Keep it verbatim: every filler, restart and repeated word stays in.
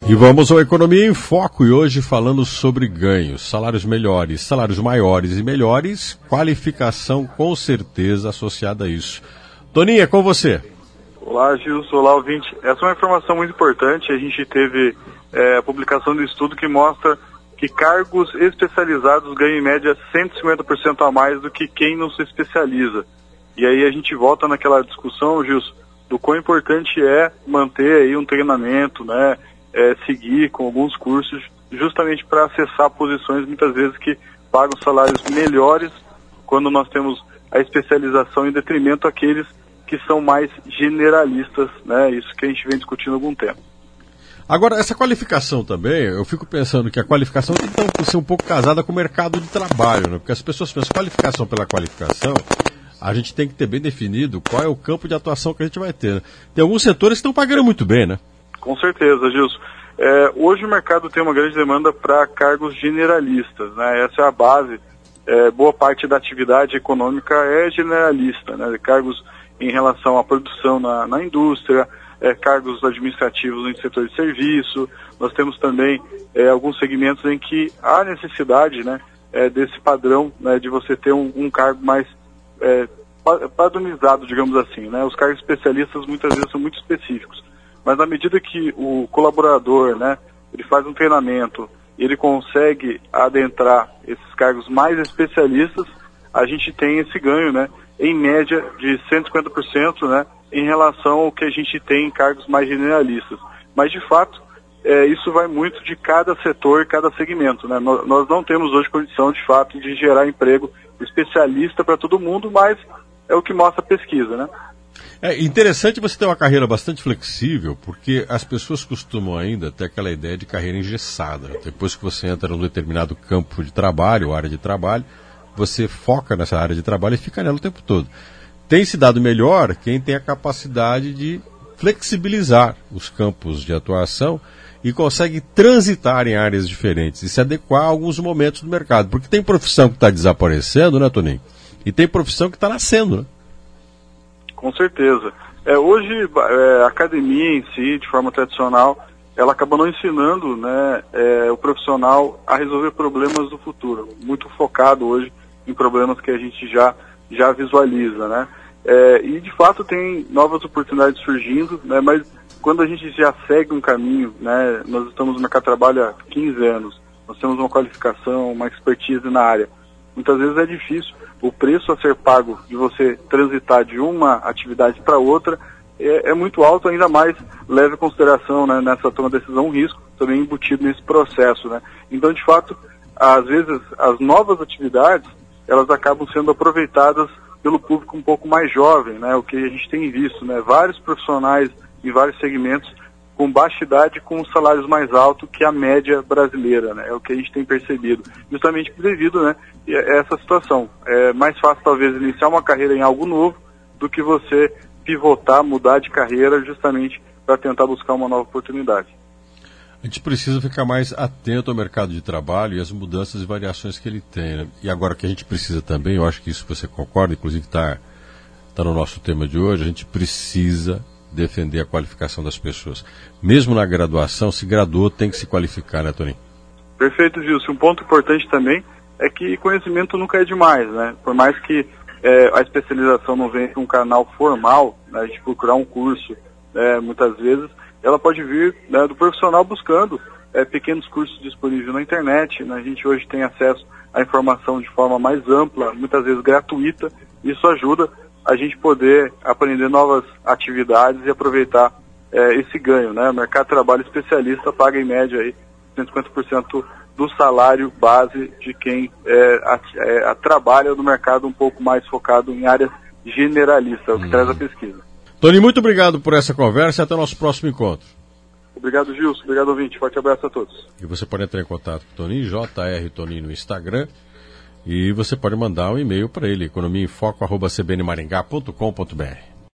E vamos ao Economia em Foco, e hoje falando sobre ganhos, salários melhores, salários maiores e melhores, qualificação com certeza associada a isso. Toninho, é com você. Olá, Gilson, olá, ouvinte. Essa é uma informação muito importante. A gente teve é, a publicação do estudo que mostra que cargos especializados ganham em média cento e cinquenta por cento a mais do que quem não se especializa. E aí a gente volta naquela discussão, Gilson, do quão importante é manter aí um treinamento, né? É, seguir com alguns cursos, justamente para acessar posições muitas vezes que pagam salários melhores quando nós temos a especialização em detrimento àqueles que são mais generalistas, né? Isso que a gente vem discutindo há algum tempo. Agora, essa qualificação também, eu fico pensando que a qualificação tem que ser um pouco casada com o mercado de trabalho, né? Porque as pessoas pensam qualificação pela qualificação, a gente tem que ter bem definido qual é o campo de atuação que a gente vai ter, né? Tem alguns setores que estão pagando muito bem, né? Com certeza, Gilson. É, hoje o mercado tem uma grande demanda para cargos generalistas, né? Essa é a base. É, boa parte da atividade econômica é generalista, né? Cargos em relação à produção na, na indústria, é, cargos administrativos no setor de serviço. Nós temos também é, alguns segmentos em que há necessidade, né, é, desse padrão, né, de você ter um, um cargo mais é, padronizado, digamos assim, né? Os cargos especialistas muitas vezes são muito específicos. Mas na medida que o colaborador, né, ele faz um treinamento e ele consegue adentrar esses cargos mais especialistas, a gente tem esse ganho, né, em média de cento e cinquenta por cento, né, em relação ao que a gente tem em cargos mais generalistas. Mas, de fato, é, isso vai muito de cada setor e cada segmento, né? Nós, nós não temos hoje condição, de fato, de gerar emprego especialista para todo mundo, mas é o que mostra a pesquisa, né? É interessante você ter uma carreira bastante flexível, porque as pessoas costumam ainda ter aquela ideia de carreira engessada. Depois que você entra num determinado campo de trabalho, ou área de trabalho, você foca nessa área de trabalho e fica nela o tempo todo. Tem se dado melhor quem tem a capacidade de flexibilizar os campos de atuação e consegue transitar em áreas diferentes e se adequar a alguns momentos do mercado. Porque tem profissão que está desaparecendo, né, Toninho? E tem profissão que está nascendo, né? Com certeza. É, hoje, é, a academia em si, de forma tradicional, ela acaba não ensinando, né, é, o profissional a resolver problemas do futuro. Muito focado hoje em problemas que a gente já, já visualiza, né? É, e, de fato, tem novas oportunidades surgindo, né, mas quando a gente já segue um caminho, né, nós estamos no mercado de trabalho há quinze anos, nós temos uma qualificação, uma expertise na área. Muitas vezes é difícil. O preço a ser pago de você transitar de uma atividade para outra é, é muito alto, ainda mais leve em consideração, né, nessa toma de decisão, um risco também embutido nesse processo, né? Então, de fato, às vezes as novas atividades, elas acabam sendo aproveitadas pelo público um pouco mais jovem, né? O que a gente tem visto, né? Vários profissionais em vários segmentos com baixa idade, com salários mais altos que a média brasileira, né? É o que a gente tem percebido. Justamente devido, né, a essa situação. É mais fácil, talvez, iniciar uma carreira em algo novo do que você pivotar, mudar de carreira, justamente para tentar buscar uma nova oportunidade. A gente precisa ficar mais atento ao mercado de trabalho e às mudanças e variações que ele tem, né? E agora que a gente precisa também, eu acho que isso você concorda, inclusive está tá no nosso tema de hoje, a gente precisa defender a qualificação das pessoas. Mesmo na graduação, se graduou, tem que se qualificar, né, Toninho? Perfeito, Gilson. Um ponto importante também é que conhecimento nunca é demais, né? Por mais que é, a especialização não venha com um canal formal, né, de procurar um curso, é, muitas vezes, ela pode vir, né, do profissional buscando é, pequenos cursos disponíveis na internet, né? A gente hoje tem acesso à informação de forma mais ampla, muitas vezes gratuita. Isso ajuda a gente poder aprender novas atividades e aproveitar é, esse ganho, né? O mercado de trabalho especialista paga em média aí cento e cinquenta por cento do salário base de quem é, a, é, a, trabalha no mercado um pouco mais focado em áreas generalistas, é o que hum. traz a pesquisa. Tony, muito obrigado por essa conversa e até o nosso próximo encontro. Obrigado, Gilson. Obrigado, ouvinte. Forte abraço a todos. E você pode entrar em contato com o Toninho, J R Toninho no Instagram. E você pode mandar um e-mail para ele, economia em foco arroba c b n maringá ponto com ponto b r.